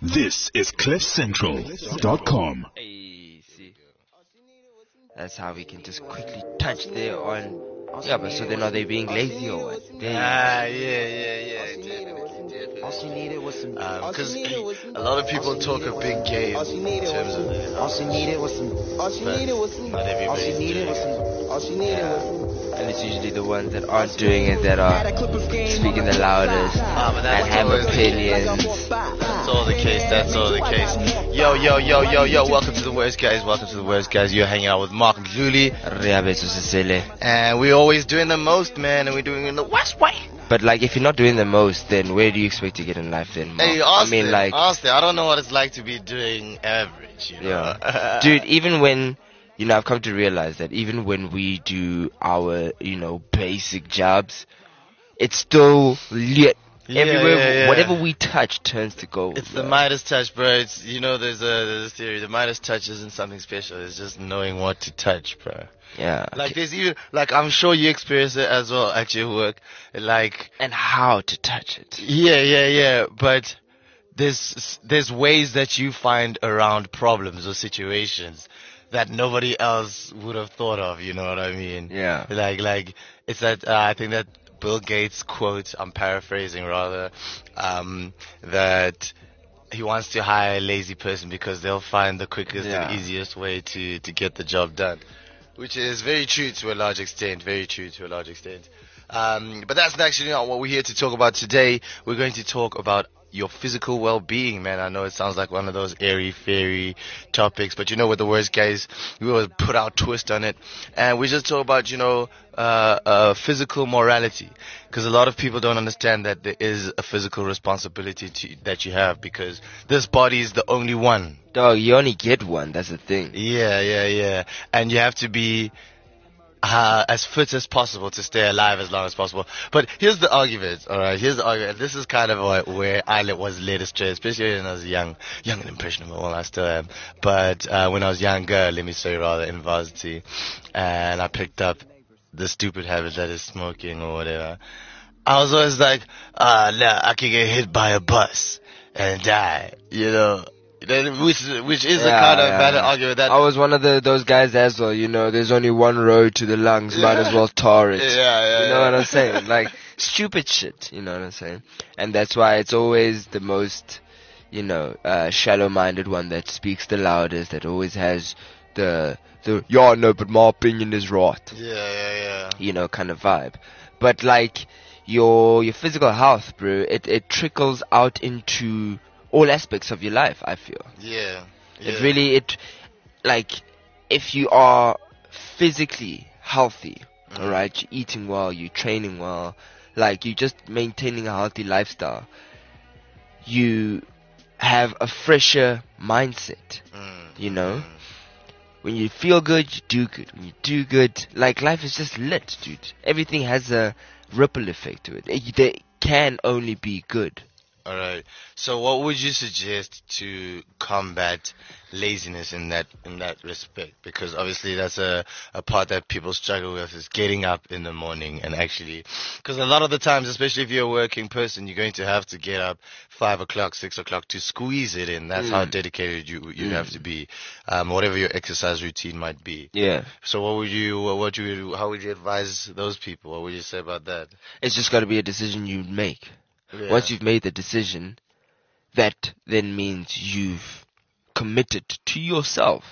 This is CliffCentral.com. Hey, see. That's how we can just quickly touch there on. Yeah, but so then are they being lazy or what? Yeah, definitely. Because a lot of people talk a big game in terms of the not everybody's doing it. And it's usually the ones that aren't doing it that are speaking the loudest But and have opinions. That's all the case. Yo. Welcome to the Worst Guys. You're hanging out with Mark and Julie. And we're always doing the most, man. And we're doing it in the worst way. But like, if you're not doing the most, then where do you expect to get in life then, Mark? Hey, honestly, I don't know what it's like to be doing average, you know? Yeah. Dude, even when... You know, I've come to realize that even when we do our, basic jobs, it's still lit. Everywhere, whatever we touch turns to gold. It's the Midas touch, bro. It's, there's a theory. The Midas touch isn't something special. It's just knowing what to touch, bro. Yeah. Like, there's even, I'm sure you experience it as well at your work. And how to touch it. Yeah. But there's ways that you find around problems or situations that nobody else would have thought of, you know what I mean? Yeah. Like it's that, I think that Bill Gates quote, I'm paraphrasing rather, that he wants to hire a lazy person because they'll find the quickest and easiest way to get the job done. Which is very true to a large extent, But that's actually not what we're here to talk about today. We're going to talk about your physical well-being, man. I know it sounds like one of those airy-fairy topics, but with the Worst Guys, we always put our twist on it. And we just talk about, physical morality. Because a lot of people don't understand that there is a physical responsibility that you have, because this body is the only one. Dog, you only get one, that's the thing. Yeah. And you have to be as fit as possible to stay alive as long as possible. But here's the argument, alright? This is kind of where I was led astray, especially when I was young and impressionable. Well, I still am. But when I was younger, let me say rather, in varsity, and I picked up the stupid habit that is smoking or whatever, I was always like, I could get hit by a bus and die, Which is a kind of valid argument. That I was one of those guys as well, there's only one road to the lungs, might as well tar it. Yeah. You know what I'm saying? Like, stupid shit, you know what I'm saying? And that's why it's always the most, shallow-minded one that speaks the loudest, that always has the but my opinion is right. Yeah. Kind of vibe. But like, your physical health, bro, it trickles out into all aspects of your life, I feel. Yeah. If you are physically healthy, alright, you're eating well, you're training well, you're just maintaining a healthy lifestyle, you have a fresher mindset, When you feel good, you do good. When you do good, life is just lit, dude. Everything has a ripple effect to it. There can only be good. Alright. So what would you suggest to combat laziness in that respect? Because obviously that's a part that people struggle with, is getting up in the morning and actually, because a lot of the times, especially if you're a working person, you're going to have to get up 5 o'clock, 6 o'clock to squeeze it in. That's how dedicated you have to be, whatever your exercise routine might be. Yeah. So how would you advise those people? What would you say about that? It's just got to be a decision you make. Yeah. Once you've made the decision, that then means you've committed to yourself.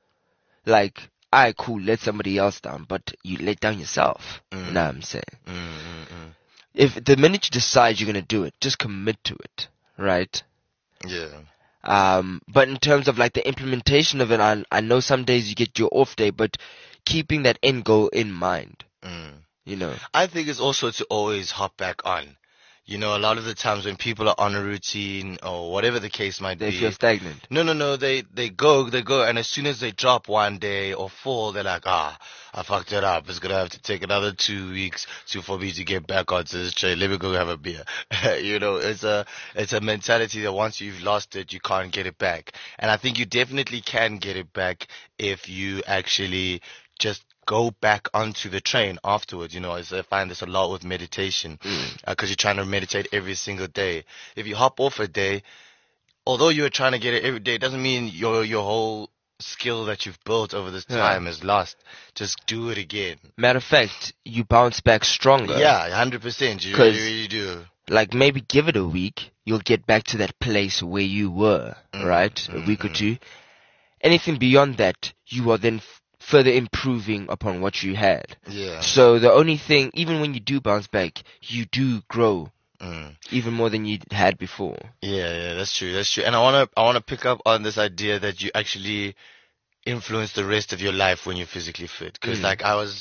Cool, let somebody else down, but you let down yourself. You know what I'm saying? If the minute you decide you're going to do it, just commit to it, right? Yeah. But in terms of the implementation of it, I know some days you get your off day, but keeping that end goal in mind, I think it's also to always hop back on. A lot of the times when people are on a routine or whatever the case might be, they feel stagnant. No, they go, and as soon as they drop one day or fall, they're like, I fucked it up. It's gonna have to take another 2 weeks for me to get back onto this train. Let me go have a beer. It's a mentality that once you've lost it, you can't get it back. And I think you definitely can get it back if you actually just go back onto the train afterwards. I find this a lot with meditation, because you're trying to meditate every single day. If you hop off a day, although you're trying to get it every day, it doesn't mean your whole skill that you've built over this Yeah. time is lost. Just do it again. Matter of fact, you bounce back stronger. Yeah, 100%. You 'Cause- really do. Like maybe give it a week, you'll get back to that place where you were, right? A week or two. Anything beyond that, you are then further improving upon what you had. Yeah. So the only thing, even when you do bounce back, you do grow even more than you had before. Yeah, that's true. That's true. And I wanna pick up on this idea that you actually influence the rest of your life when you're physically fit. Because like I was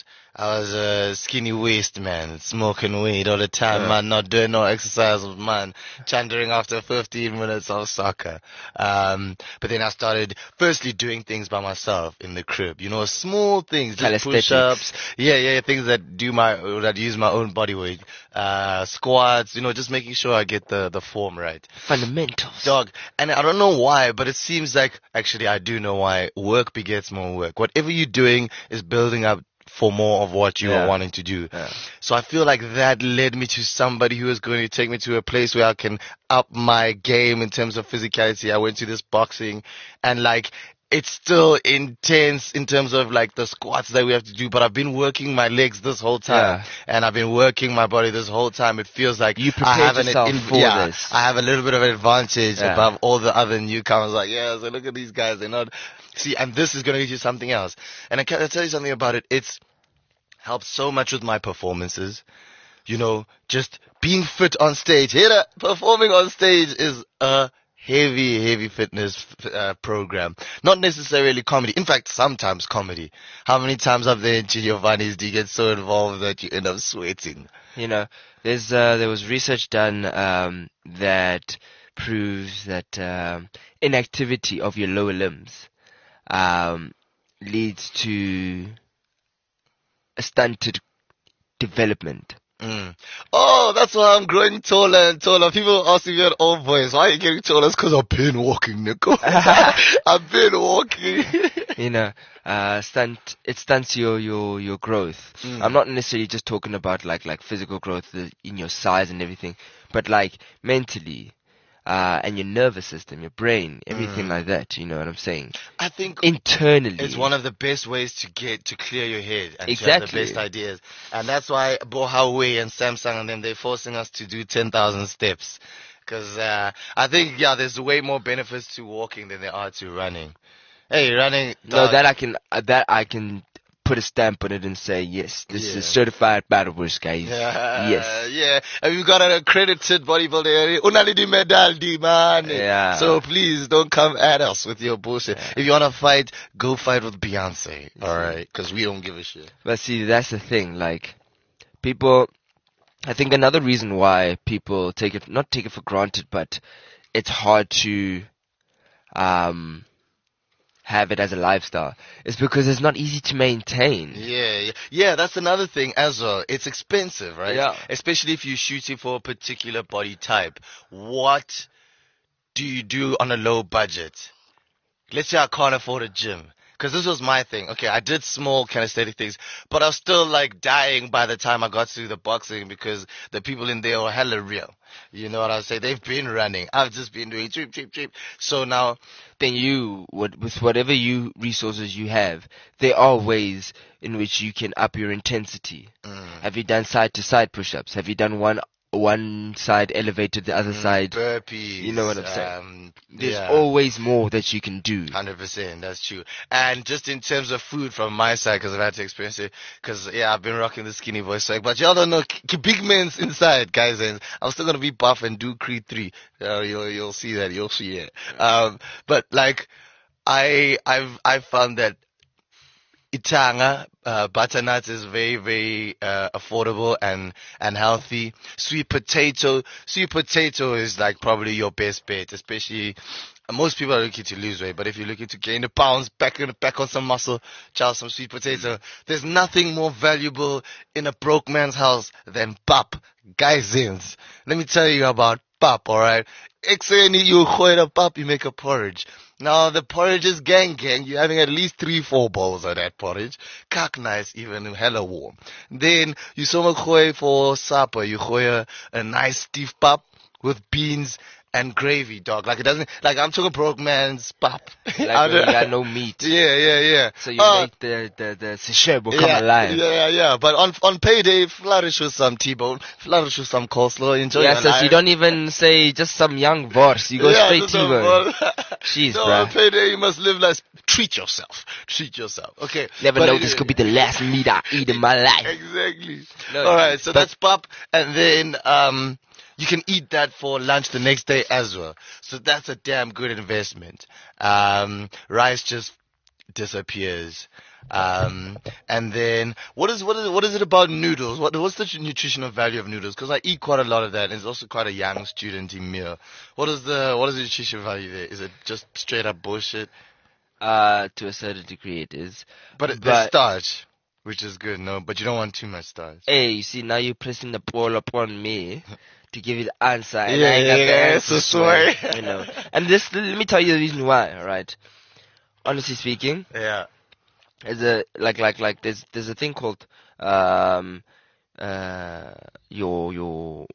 a skinny waist man, smoking weed all the time, man, not doing no exercise, man, chantering after 15 minutes of soccer. But then I started firstly doing things by myself in the crib, small things, just Calisthenics. push-ups, things that use my own body weight, squats, just making sure I get the form right. Fundamentals. Dog, and I don't know why, but it seems like, actually I do know why, work begets more work. Whatever you're doing is building up for more of what you are wanting to do. Yeah. So I feel like that led me to somebody who is going to take me to a place where I can up my game in terms of physicality. I went to this boxing, and like, it's still intense in terms of like the squats that we have to do, but I've been working my legs this whole time, and I've been working my body this whole time. It feels like You I prepared have yourself for this. I have a little bit of an advantage Yeah. above all the other newcomers. Like, so look at these guys. They're not, see, and this is going to get you something else. And I'll tell you something about it. It's helped so much with my performances. Just being fit on stage. Performing on stage is a heavy fitness program. Not necessarily comedy. In fact, sometimes comedy. How many times up there in Giovanni's do you get so involved that you end up sweating? There was research done that proves that inactivity of your lower limbs leads to a stunted development. Oh, that's why I'm growing taller and taller. People ask me at all boys, why are you getting taller? It's because I've been walking, Nico. I've been walking. It stunts your growth. I'm not necessarily just talking about like physical growth in your size and everything, but like mentally, and your nervous system, your brain, everything like that. You know what I'm saying? I think internally, it's one of the best ways to clear your head and to have Exactly. the best ideas. And that's why Bohawe and Samsung and them, they're forcing us to do 10,000 steps. Because I think, there's way more benefits to walking than there are to running. Hey, running. No, dog, that I can put a stamp on it and say yes, this is certified battle bush, guys. Yes. Yeah. And we've got an accredited bodybuilder. Unali di medal di man. Yeah. So please don't come at us with your bullshit. If you want to fight, go fight with Beyonce. Alright? Because we don't give a shit. But see, that's the thing. Like, people, I think another reason why people not take it for granted, but it's hard to, have it as a lifestyle is because it's not easy to maintain. Yeah, that's another thing as well. It's expensive, right? Yeah. Especially if you're shooting for a particular body type. What do you do on a low budget? Let's say I can't afford a gym. Because this was my thing. Okay, I did small kinesthetic things, but I was still like dying by the time I got to the boxing because the people in there were hella real. You know what I say? They've been running. I've just been doing cheap. So now, Then with whatever resources you have, there are ways in which you can up your intensity. Have you done side to side push-ups? Have you done one side elevated, the other side? burpees. You know what I'm saying? There's yeah. always more that you can do. 100%, that's true. And just in terms of food from my side, because I've had to experience it, because I've been rocking the skinny boy swag, but y'all don't know, big men's inside, guys, and I'm still gonna be buff and do Creed 3. You'll see that, you'll see it. But like, I've found that Itanga, butternut is very, very affordable and healthy. Sweet potato is like probably your best bet, especially most people are looking to lose weight, but if you're looking to gain the pounds, back on some muscle, chow some sweet potato. There's nothing more valuable in a broke man's house than pap. Guys, let me tell you about pap, alright? Exeni, you gooi the pap, you make a porridge. Now, the porridge is gang. You're having at least 3-4 bowls of that porridge. Kak nice, even hella warm. Then, you gooi for supper. You gooi a nice stiff pap with beans and gravy, dog. Like it doesn't, like I'm talking broke man's pap. Like when you got no meat. Yeah. So you make the seshebo come alive. Yeah. But on payday, flourish with some T-bone, flourish with some coleslaw, enjoy your So life. you don't even say just some young vors. You go straight just T-bone. Jeez, no, bruh. on payday you must live like, treat yourself. Okay. Never but know, anyway. this could be the last meat I eat in my life. Exactly. No, Alright, so but- that's pap, and then, you can eat that for lunch the next day as well. So that's a damn good investment. Rice just disappears. And then what is it about noodles? What's the nutritional value of noodles? Because I eat quite a lot of that, and it's also quite a young student-y meal. What is the nutritional value there? Is it just straight up bullshit? To a certain degree it is. But there's starch, which is good, no? But you don't want too much starch. Hey, you see, now you're pressing the ball upon me to give you the answer, and Yeah, I ain't got the answer. so sorry. You know. And this, let me tell you the reason why, alright? Honestly speaking, Yeah. there's a thing called your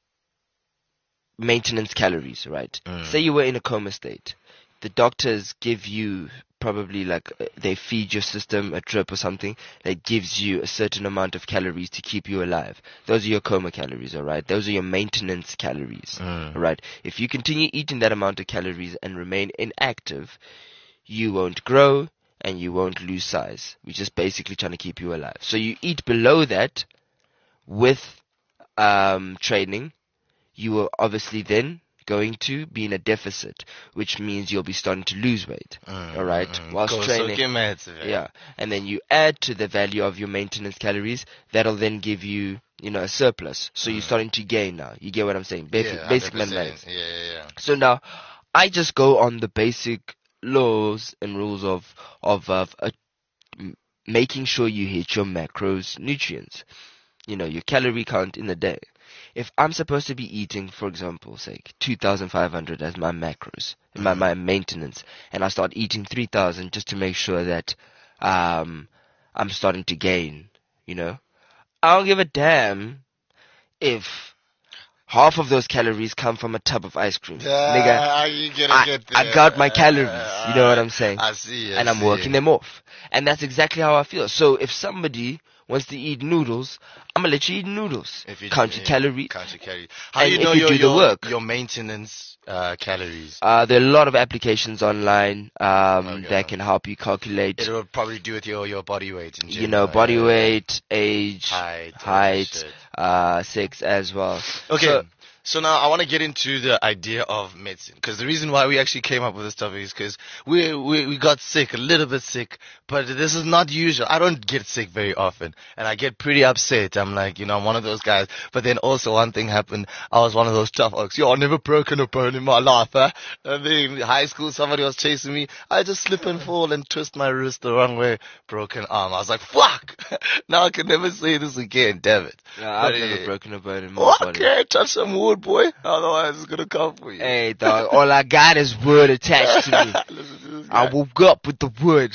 maintenance calories, right? Say you were in a coma state. The doctors give you probably they feed your system a drip or something that gives you a certain amount of calories to keep you alive. Those are your coma calories, alright? Those are your maintenance calories, alright? If you continue eating that amount of calories and remain inactive, you won't grow and you won't lose size. We're just basically trying to keep you alive. So you eat below that with training, you are obviously then going to be in a deficit, which means you'll be starting to lose weight. Alright? Whilst training. Yeah. And then you add to the value of your maintenance calories, that'll then give you, a surplus. So you're starting to gain now. You get what I'm saying? Basic mathematics. Yeah. So now, I just go on the basic laws and rules of making sure you hit your macros nutrients. Your calorie count in the day. If I'm supposed to be eating, for example, say 2,500 as my macros, my maintenance, and I start eating 3,000 just to make sure that I'm starting to gain, I don't give a damn if half of those calories come from a tub of ice cream. Nigga, I got my calories, you know what I'm saying? I see. And I'm working them off. And that's exactly how I feel. So if somebody wants to eat noodles, I'm gonna let you eat noodles. Count your calories. How do you know your maintenance calories? There are a lot of applications online that can help you calculate. It will probably do with your body weight in general. Body weight, age, height, sex as well. Okay. So now I want to get into the idea of medicine, because the reason why we actually came up with this topic is because we got sick, a little bit sick, but this is not usual. I don't get sick very often, and I get pretty upset. I'm like, I'm one of those guys. But then also one thing happened. I was one of those tough oaks. I've never broken a bone in my life, huh? And then in high school, somebody was chasing me. I just slip and fall and twist my wrist the wrong way, broken arm. I was like, fuck! Now I can never say this again, damn it. No, I've never broken a bone in my body. Okay, touch some wood, boy. Otherwise, it's gonna come for you. Hey, dog, all I got is wood attached to me. I woke up with the wood.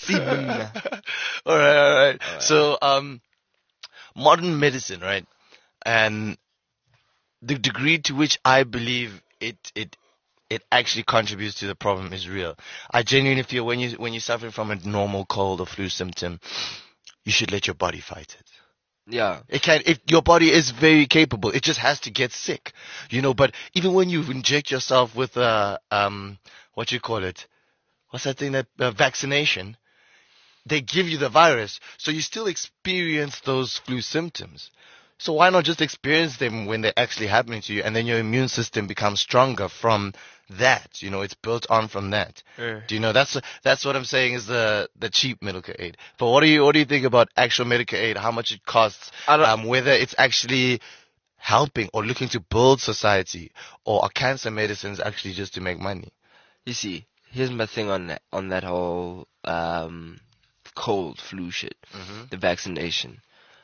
Alright. So, modern medicine, right? And the degree to which I believe it actually contributes to the problem is real. I genuinely feel when you're suffering from a normal cold or flu symptom, you should let your body fight it. Yeah. If your body is very capable, it just has to get sick, but even when you inject yourself with what you call it? What's that thing vaccination? They give you the virus, so you still experience those flu symptoms. So why not just experience them when they're actually happening to you, and then your immune system becomes stronger from that? It's built on from that. Do you know that's what I'm saying is the cheap medical aid. But what do you think about actual medical aid? How much it costs? Whether it's actually helping or looking to build society, or are cancer medicines actually just to make money? You see, here's my thing on that whole cold flu shit, the vaccination.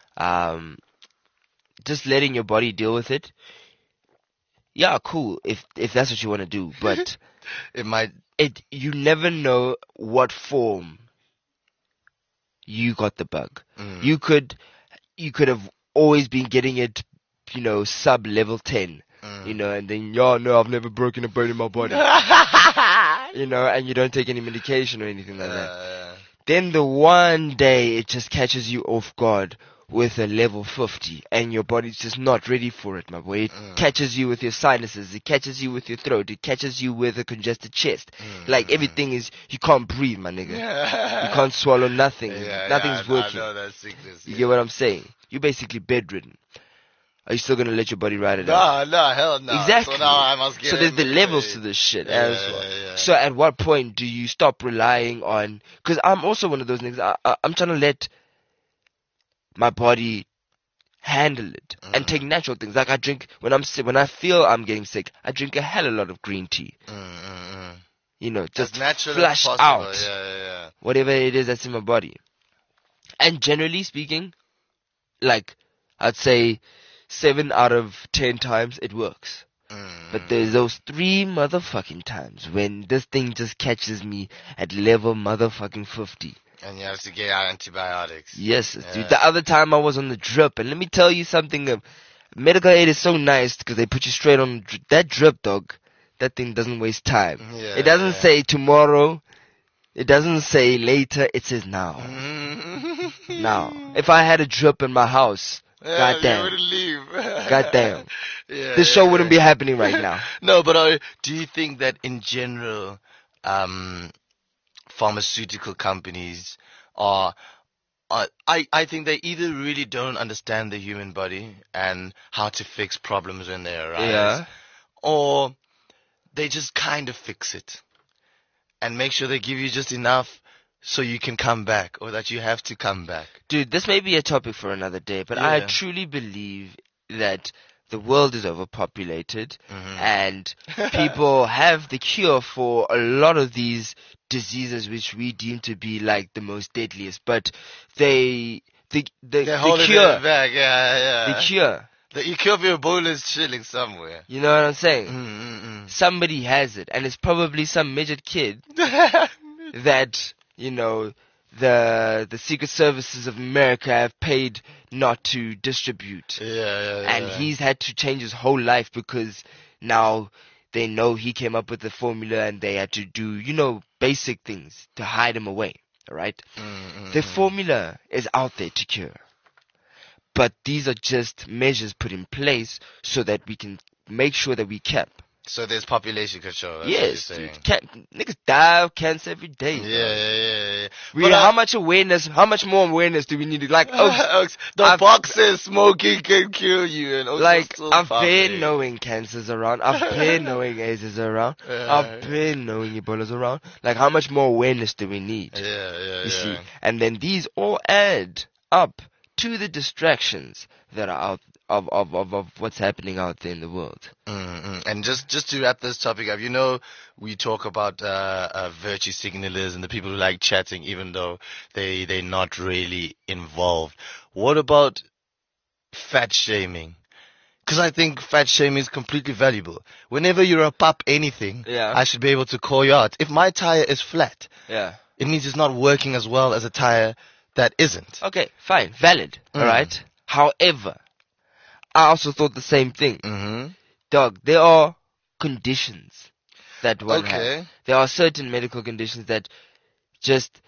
Just letting your body deal with it. Yeah, cool. If that's what you want to do, but you never know what form you got the bug. You could have always been getting it, sub level 10. You know, and then, no, I've never broken a bone in my body. You know, and you don't take any medication or anything like that. Then the one day it just catches you off guard with a level 50 and your body's just not ready for it, my boy. It catches you with your sinuses, it catches you with your throat, it catches you with a congested chest. Like everything is, you can't breathe, my nigga. You can't swallow nothing. Nothing's working. I know that sickness. You get what I'm saying? You're basically bedridden. Are you still gonna let your body ride it out? No, hell no. Exactly. So now I must get So there's the levels to this shit as well. So at what point do you stop relying on? Because I'm also one of those niggas. I'm trying to let my body handle it and take natural things. Like I drink when I'm sick. When I feel I'm getting sick, I drink a hell of a lot of green tea. You know, just flush out whatever it is that's in my body. And generally speaking, like I'd say 7 out of 10 times it works. But there's those 3 motherfucking times when this thing just catches me at level motherfucking 50. And you have to get antibiotics. Yes, dude. The other time I was on the drip, and let me tell you something. Medical aid is so nice because they put you straight on that drip, dog. That thing doesn't waste time. It doesn't say tomorrow. It doesn't say later. It says now. Now. If I had a drip in my house, goddamn. Goddamn. This show wouldn't be happening right now. No, but do you think that in general, pharmaceutical companies are I think they either really don't understand the human body and how to fix problems when they arise, or they just kind of fix it and make sure they give you just enough so you can come back, or that you have to come back. Dude, this may be a topic for another day, but I truly believe that the world is overpopulated and people have the cure for a lot of these diseases which we deem to be like the most deadliest, but the cure, the cure. The cure for Ebola is chilling somewhere. You know what I'm saying? Somebody has it, and it's probably some midget kid that, you know, the Secret Services of America have paid not to distribute. And he's had to change his whole life because now they know he came up with the formula and they had to do, you know, basic things to hide him away. Alright? The formula is out there to cure. But these are just measures put in place so that we can make sure that we keep. So there's population control. That's yes, what you're dude. Niggas die of cancer every day. How much awareness? How much more awareness do we need to like? The boxes smoking can kill you. And like I've been knowing cancers around. I've been knowing AIDS is around. I've been knowing Ebola's around. Like how much more awareness do we need? You see, and then these all add up to the distractions that are out of what's happening out there in the world. And just to wrap this topic up, you know, we talk about virtue signalers and the people who like chatting even though they're not really involved. What about fat shaming? Because I think fat shaming is completely valuable. Whenever you're a pup anything, I should be able to call you out. If my tire is flat, it means it's not working as well as a tire that isn't. Okay, fine, valid, alright? However, I also thought the same thing. Dog, there are conditions that one has. There are certain medical conditions that just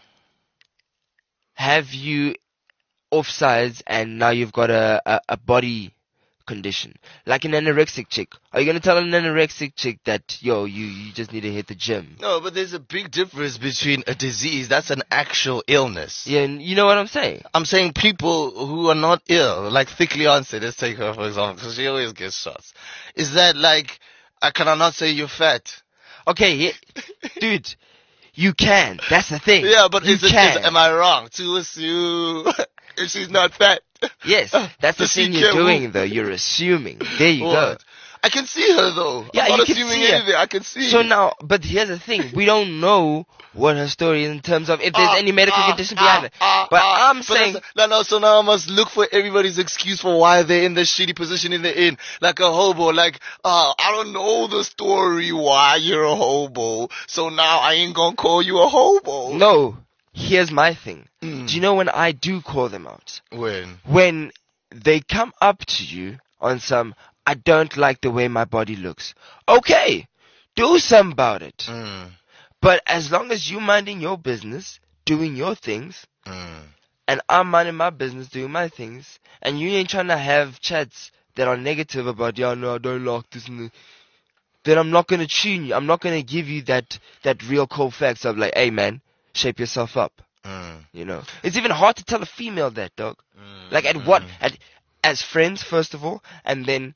have you offsides and now you've got a body condition. Like an anorexic chick. Are you going to tell an anorexic chick that, yo, you just need to hit the gym? No, but there's a big difference between a disease. That's an actual illness. Yeah, you know what I'm saying? I'm saying people who are not ill, like Thick Leonce, let's take her for example, because she always gets shots. Is that like, can I not say you're fat? Okay, dude, you can. That's the thing. Yeah, but am I wrong to assume if she's not fat? Yes, that's the thing you're doing, though. You're assuming. There you go. I can see her, though. Yeah, I'm not you can assuming see anything. I can see. So now, but here's the thing. We don't know what her story is in terms of if there's any medical condition behind it. But I'm saying... So now I must look for everybody's excuse for why they're in the shitty position in the inn. Like a hobo. Like, I don't know the story why you're a hobo. So now I ain't gonna call you a hobo. No. Here's my thing. Do you know when I do call them out? When? When they come up to you on some, I don't like the way my body looks. Okay, do something about it. Mm. But as long as you minding your business, doing your things, Mm. and I'm minding my business, doing my things, and you ain't trying to have chats that are negative about, yeah, no, I don't like this, then I'm not going to tune you. I'm not going to give you that real cold facts of like, hey, man, shape yourself up. Mm. You know? It's even hard to tell a female that, dog. Mm. Like, as friends, first of all, and then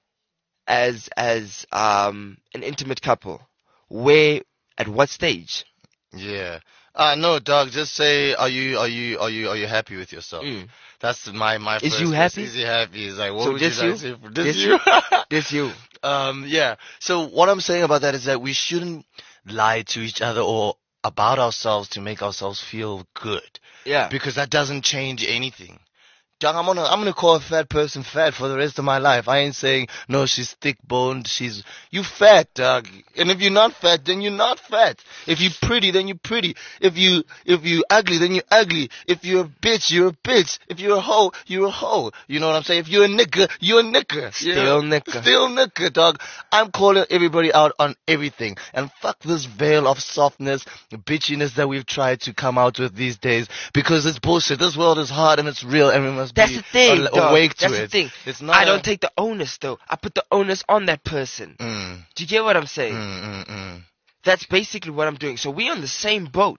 as an intimate couple. Where, at what stage? Yeah. No, dog. Just say, are you happy with yourself? Mm. That's my Is first you question. happy? Is you happy? Is like, what So would this you you? like to say? This you? This you. Yeah. So what I'm saying about that is that we shouldn't lie to each other or about ourselves to make ourselves feel good, Yeah. because that doesn't change anything. Dog, I'm gonna call a fat person fat for the rest of my life. I ain't saying no, she's thick boned. You fat, dog. And if you're not fat, then you're not fat. If you pretty, then you're pretty. If you ugly, then you're ugly. If you're a bitch, you're a bitch. If you're a hoe, you're a hoe. You know what I'm saying? If you're a nigga, you're a nigga. Still nigga. Still nigga, dog. I'm calling everybody out on everything. And fuck this veil of softness, bitchiness that we've tried to come out with these days, because it's bullshit. This world is hard and it's real, and we must That's be the thing, dog. awake to That's it. the thing. It's not. I don't take the onus, though. I put the onus on that person. Mm, Do you get what I'm saying? mm. That's basically what I'm doing. So we're on the same boat.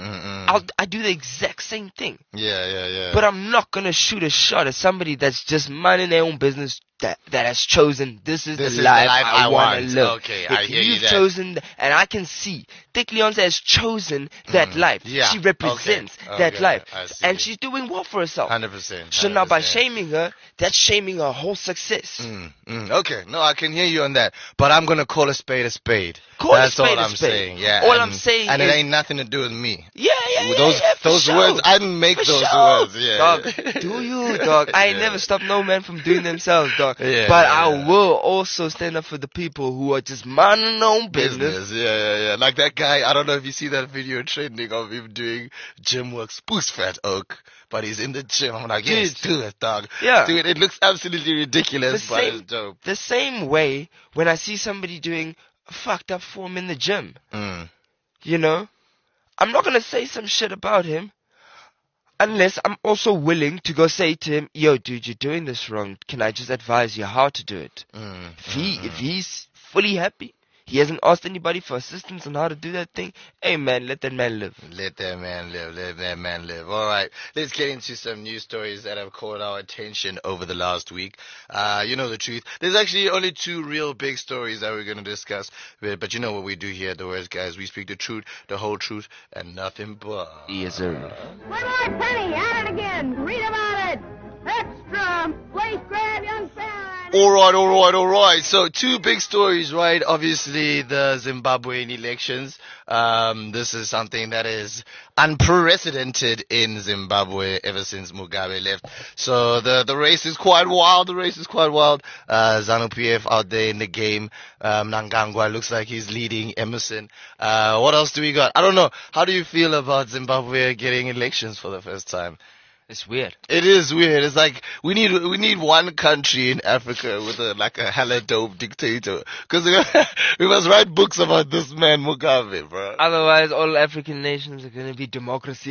I do the exact same thing. Yeah. But I'm not going to shoot a shot at somebody that's just minding their own business, that has chosen this is the life I want to live. Okay, if I hear you you've there. chosen, and I can see, Thick Leonce has chosen that life. Yeah. She represents Okay. that Okay, life. I see. And she's doing well for herself. 100%. So now by 100%. shaming her, that's shaming her whole success. Okay, no, I can hear you on that, but I'm gonna call a spade a spade. Call a That's spade all a I'm spade. saying. Yeah. All and, I'm saying and is- it ain't nothing to do with me. Yeah, for Those sure. words, I didn't make For those sure. words. Yeah. Dog, yeah. do you, dog? I ain't Yeah. never stopped no man from doing themselves, dog. Yeah, but yeah, I yeah. will also stand up for the people who are just minding their own business. Yeah. Like that guy, I don't know if you see that video trending of him doing gym work, spoos fat oak, but he's in the gym. I'm like, yes, Dude. do it, dog. Yeah. Do it. It looks absolutely ridiculous, but it's dope. The same way when I see somebody doing fucked up form in the gym, you know, I'm not gonna say some shit about him unless I'm also willing to go say to him, yo, dude, you're doing this wrong. Can I just advise you how to do it? If he's fully happy, he hasn't asked anybody for assistance on how to do that thing, hey man, let that man live. Let that man live. Let that man live. All right. Let's get into some news stories that have caught our attention over the last week. You know the truth. There's actually only two real big stories that we're going to discuss. But you know what we do here at The Worst Guys. We speak the truth, the whole truth, and nothing but. Yes, sir. One more penny, at it again. Read about it. Extra. Place grab, young fella. All right. So two big stories, right? Obviously, the Zimbabwean elections. This is something that is unprecedented in Zimbabwe ever since Mugabe left. So the race is quite wild. ZANU-PF out there in the game. Mnangagwa looks like he's leading Emerson. What else do we got? I don't know. How do you feel about Zimbabwe getting elections for the first time? It's weird. It is weird. It's like we need one country in Africa with a hella dope dictator, because we must write books about this man Mugabe, bro. Otherwise, all African nations are gonna be democracy.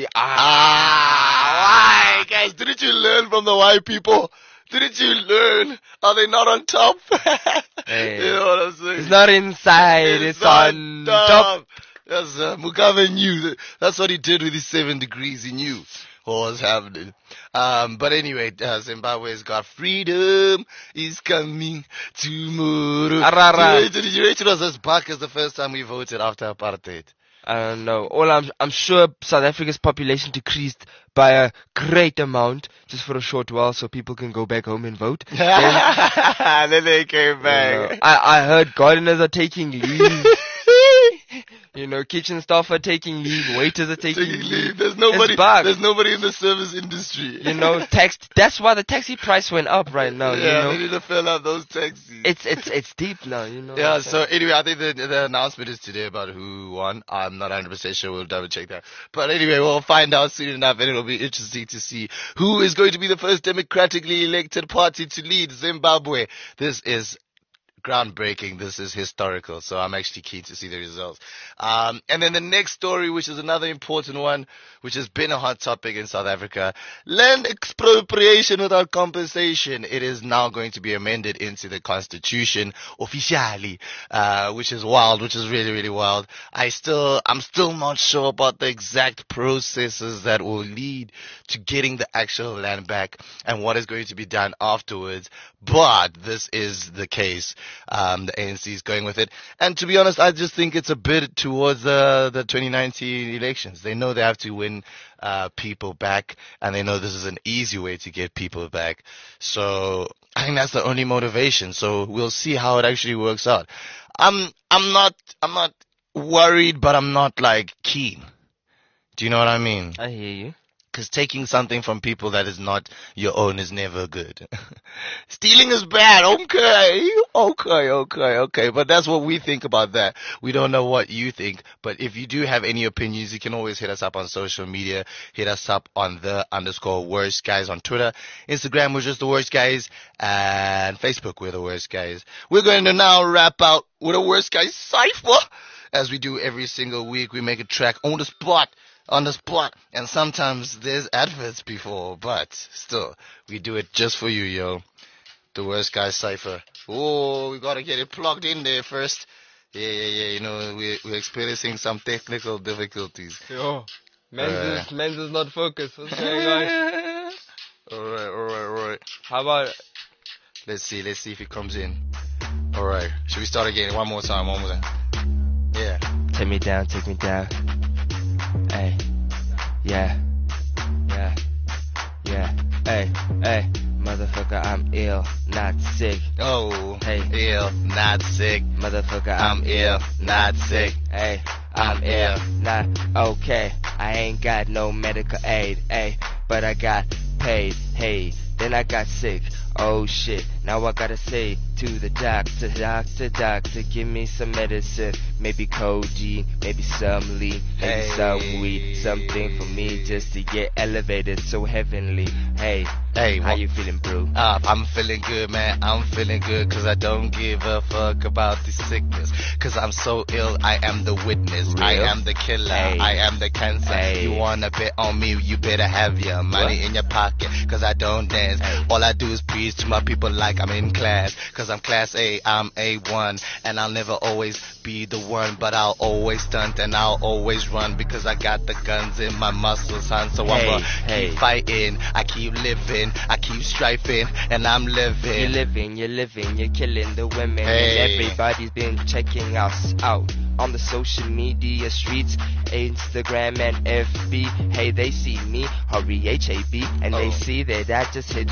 Why, guys? Didn't you learn from the white people? Didn't you learn? Are they not on top? Hey. You know what I'm saying? It's not inside, it's on top. Yes, Mugabe knew. That's what he did with his 7 degrees. He knew what was happening. But anyway, Zimbabwe's got freedom is coming tomorrow. Arara. Did you rate it was as back as the first time we voted after apartheid? I don't know. I'm sure South Africa's population decreased by a great amount just for a short while, so people can go back home and vote. Then they came You back. know, I heard gardeners are taking leave. Kitchen staff are taking leave, waiters are taking leave. There's nobody. It's back. There's nobody in the service industry. That's why the taxi price went up right now. Yeah, they need to fill out those taxis. It's deep now. Yeah. So anyway, I think the announcement is today about who won. I'm not 100% sure. We'll double check that. But anyway, we'll find out soon enough, and it'll be interesting to see who is going to be the first democratically elected party to lead Zimbabwe. This is groundbreaking. This is historical. So I'm actually keen to see the results. And then the next story, which is another important one, which has been a hot topic in South Africa, land expropriation without compensation. It is now going to be amended into the constitution officially, which is wild, which is really, really wild. I'm still not sure about the exact processes that will lead to getting the actual land back and what is going to be done afterwards. But this is the case. The ANC is going with it. And to be honest, I just think it's a bit towards the 2019 elections. They know they have to win people back, and they know this is an easy way to get people back. So I think that's the only motivation. So we'll see how it actually works out. I'm not worried, but I'm not keen. Do you know what I mean? I hear you. Because taking something from people that is not your own is never good. Stealing is bad. Okay. But that's what we think about that. We don't know what you think. But if you do have any opinions, you can always hit us up on social media. Hit us up on _worst guys on Twitter. Instagram, we're just the worst guys. And Facebook, we're the worst guys. We're going to now wrap out with a worst guys cypher. As we do every single week, we make a track on the spot. And sometimes there's adverts before, but still, we do it just for you, yo. The worst guy cypher. Oh, we gotta get it plugged in there first. Yeah. We're experiencing some technical difficulties. Yo, Men's is not focused. What's going on? Alright. How about? Let's see if it comes in. Alright, should we start again? One more time. Yeah. Take me down. Hey, yeah, hey, motherfucker, I'm ill, not sick. Oh, hey, ill, not sick. Motherfucker, I'm ill, not sick. Hey, I'm ill, not okay. I ain't got no medical aid, but I got paid, hey, then I got sick. Oh shit, now I gotta say to the doctor, give me some medicine, maybe codeine, maybe some lean, maybe some weed, something for me just to get elevated so heavenly. Hey, how you feeling, bro? I'm feeling good, man. I'm feeling good cause I don't give a fuck about the sickness. Cause I'm so ill, I am the witness. Real? I am the killer, I am the cancer. You wanna bet on me, you better have your money in your pocket. Cause I don't dance, all I do is preach to my people like I'm in class. Cause I'm class A, I'm A1. And I'll never always be the one, but I'll always stunt and I'll always run. Because I got the guns in my muscles, son. So I'ma keep fighting, I keep living, I keep striving, and I'm living. You're living, you're killing the women. And everybody's been checking us out on the social media streets, Instagram and FB. Hey, they see me, hurry HAB, and they see that I just hit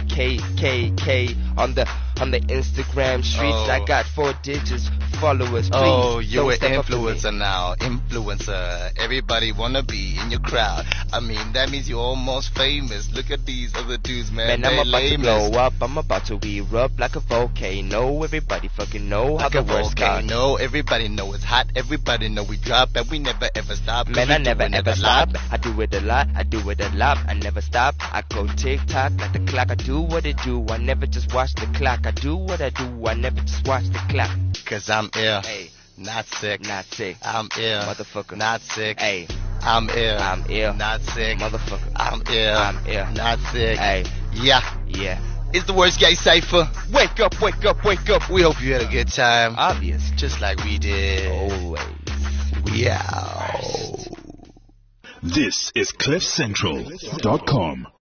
KKK on the Instagram streets. I got 4 digits followers. Please, you're an influencer now. Influencer. Everybody wanna be in your crowd. I mean, that means you're almost famous. Look at these other dudes, man. I'm about to blow up. I'm about to erupt like a volcano. Everybody fucking know how the worst guy. No, everybody know it's hot. Everybody know we drop and we never ever stop. Man, I never ever stop. I do it a lot. I never stop. I go tick-tock like the clock. I do what it do. I never just watch the clock. I do what I do. I never just watch the clock. Cause I'm ill. Hey. Not sick. I'm ill. Motherfucker. Not sick. Hey. I'm ill. Not sick. Motherfucker. I'm ill. Not sick. Hey. Yeah. It's the worst guy cypher. Wake up. We hope you had a good time. Obvious. Just like we did. Always. We out. This is CliffCentral.com.